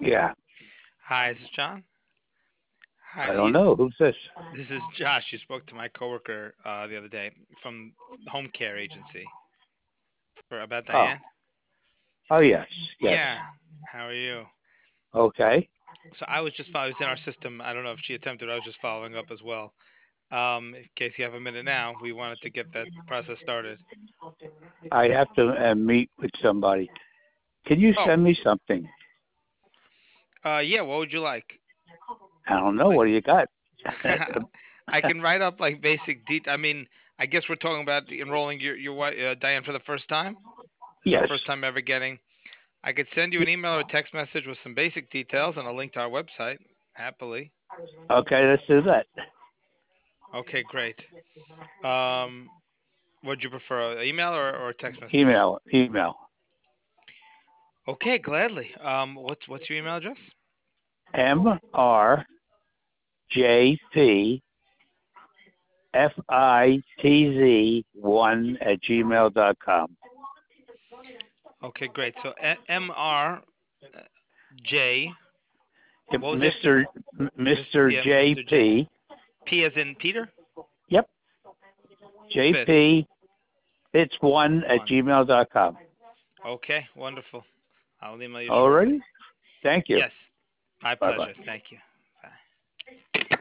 Yeah, Hi, this is John. Hi, I don't know. Who's this? this is Josh. You spoke to my coworker the other day from the home care agency for about Oh, Diane. oh yes, yes. Yeah. How are you? Okay. So I was in our system. I don't know if she attempted. I was just following up as well. In case you have a minute now, we wanted to get that process started. I have to meet with somebody. Can you Oh, send me something? yeah. What would you like? I don't know. Like, What do you got? I can write up like basic detail. I mean, I guess we're talking about enrolling your wife, Diane, for the first time. This is her Yes. first time ever getting. I could send you an email or a text message with some basic details and a link to our website. Happily. Okay, let's do that. Okay, great. Um, would you prefer an email or a text message? Email, email. Okay, gladly. What's your email address? MRJPFITZ1 at gmail.com. Okay, great. So MR J. What was after Mr. Mr. yeah, Mr. J. JP. P as in Peter. Yep. Fitz JP. It's one at one. gmail.com. Okay, wonderful. I'll email you shortly. Alrighty. Thank you. Yes, my Bye pleasure. bye. Thank you.